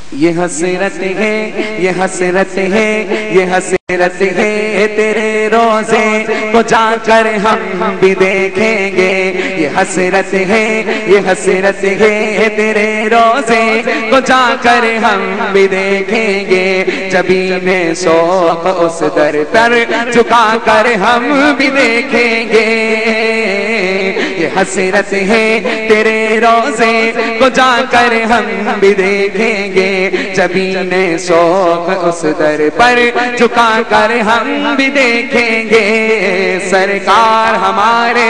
یہ حسرت ہے، یہ حسرت ہے، یہ حسرت ہے، تیرے روزے کو جا کر ہم بھی دیکھیں گے۔ یہ حسرت ہے، یہ حسرت ہے، تیرے روزے کو جا کر ہم بھی دیکھیں گے۔ جبین شوق اس در پر جھکا کر ہم بھی دیکھیں گے۔ یہ حسرت ہے، تیرے روزے کو جا کر ہم بھی دیکھیں گے۔ جبین شوق اس در پر جھکا کر ہم بھی دیکھیں گے۔ سرکار ہمارے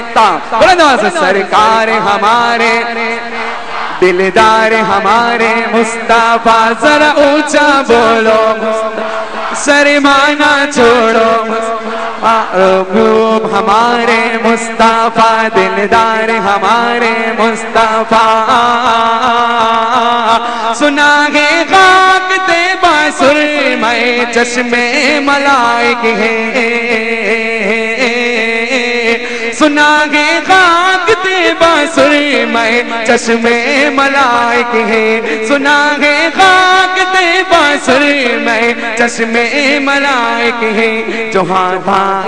سرکار ہمارے دلدار ہمارے مصطفیٰ، ذرا اونچا بولو شرمانا چھوڑو، محبوب ہمارے مصطفیٰ، دلدار ہمارے مصطفیٰ۔ سنا ہے خاک طیبہ سرمۂ چشمے ملائک ہے، سنا ہے خاک طیبہ سرمۂ چشمے ملائک ہے، سنا ہے خاک طیبہ سرمۂ چشمے ملائک ہے۔ جو ہاتھ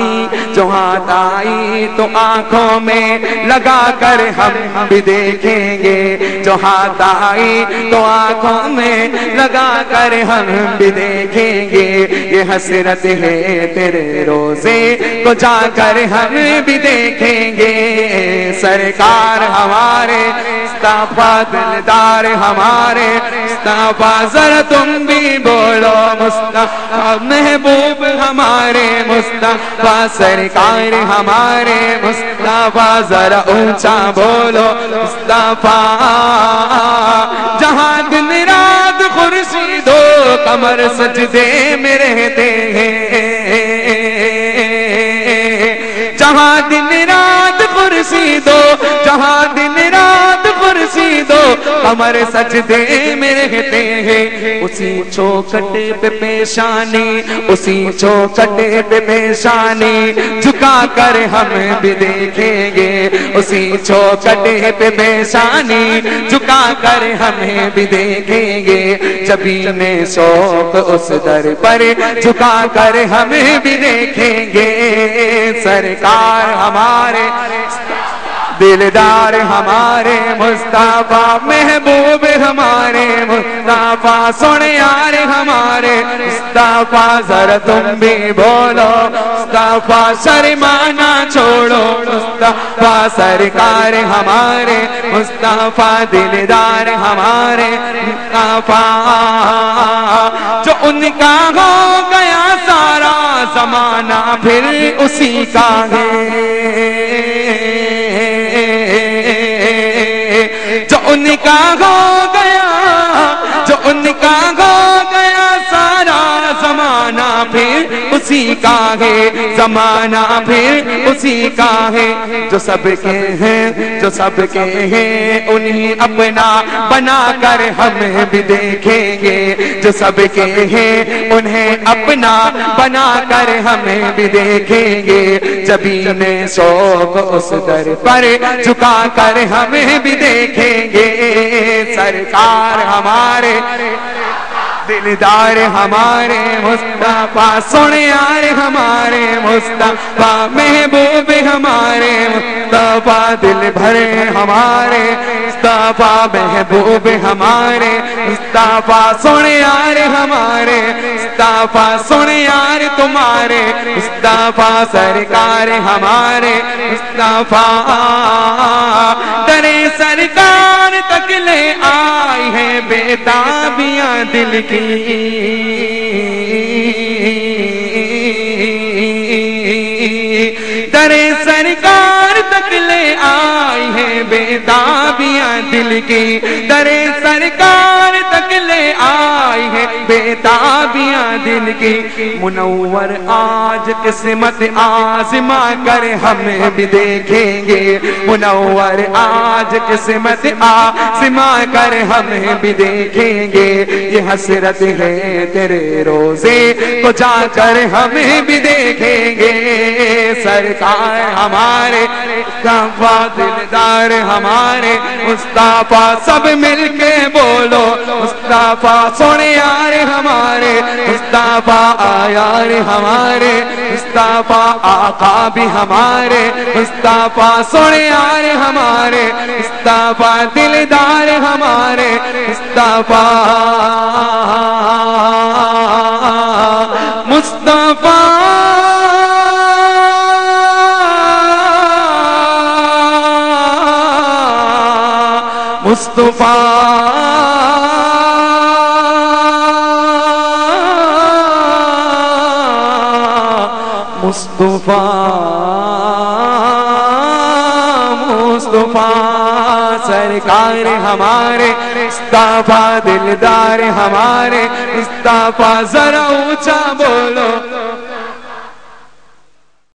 آئی تو آنکھوں میں لگا کر ہم بھی دیکھیں گے۔ جو ہاتھ آئی تو آنکھوں میں لگا کر ہم بھی دیکھیں گے۔ یہ حسرت ہے، تیرے روزے کو جا کر ہم بھی دیکھیں گے۔ سرکار ہمارے مصطفیٰ، دلدار ہمارے مصطفیٰ، ذرا تم بھی بولو مصطفیٰ، محبوب ہمارے مصطفیٰ، سرکار ہمارے مصطفیٰ، ذرا اونچا بولو مصطفیٰ۔ جہاں دن رات خورشید و قمر سجدے میں رہتے ہیں، جہاں دن رات خورشید و جہاں دن رات خورشید و قمر سجدے میں رہتے ہیں، اسی چوکھٹ پہ پیشانی، اسی چوکھٹ پہ پیشانی جھکا کر ہم بھی دیکھیں گے۔ اسی چوکھٹ پہ پیشانی جھکا کر ہمیں بھی دیکھیں گے۔ جبین شوق اس در پر جھکا کر ہمیں بھی دیکھیں گے۔ سرکار ہمارے دلدار ہمارے مصطفیٰ، محبوب ہمارے مصطفیٰ، سونے یار ہمارے مصطفیٰ، ذرا تم بھی بولو مصطفیٰ، شرمانا چھوڑو مصطفیٰ، سرکار ہمارے مصطفیٰ، دلدار ہمارے مصطفیٰ۔ جو ان کا ہو گیا سارا زمانہ پھر اسی کا ہے، جو ان کا ہو گیا، جو ان کا ہو گیا سارا زمانہ پھر اسی کا ہے، زمانہ پھر اسی کا ہے۔ جو سب کے ہیں، جو سب کے ہیں، انہیں اپنا بنا کر ہم بھی دیکھیں گے۔ جو سب کے ہیں انہیں اپنا بنا کر ہمیں بھی دیکھیں گے۔ جبین شوق اس در پر جھکا کر ہمیں بھی دیکھیں گے۔ سرکار ہمارے دلدار ہمارے مصطفیٰ، سونے یار ہمارے مصطفیٰ، محبوب ہمارے مصطفیٰ، دل بھرے ہمارے مصطفیٰ، محبوب ہمارے مصطفیٰ، سونے یار ہمارے مصطفیٰ، سونے یار تمہارے مصطفیٰ، سرکار ہمارے مصطفیٰ۔ درے سرکار تک لے آئی ہے بیتابیاں دل کی، درے سرکار تک لے آئی ہے بیتابیاں دل کی، درے سرکار تک لے آئی ہے بیتابیاں دل کی۔ منور آج قسمت آزما کر ہمیں بھی دیکھیں گے، منور آج قسمت آزما کر ہمیں بھی دیکھیں گے۔ یہ حسرت ہے، تیرے روزے کو جا کر ہمیں بھی دیکھیں گے۔ سرکار ہمارے مصطفیٰ، دلدار ہمارے مصطفیٰ، سب مل کے بولو مصطفیٰ، مصطفیٰ سونے یار ہمارے مصطفیٰ یار ہمارے مصطفیٰ آقا بھی ہمارے مصطفیٰ سونے یار ہمارے مصطفیٰ دلدار ہمارے مصطفیٰ مصطفیٰ مصطفیٰ مصطفیٰ مصطفیٰ سرکار ہمارے مصطفیٰ دلدار ہمارے مصطفیٰ ذرا اونچا بولو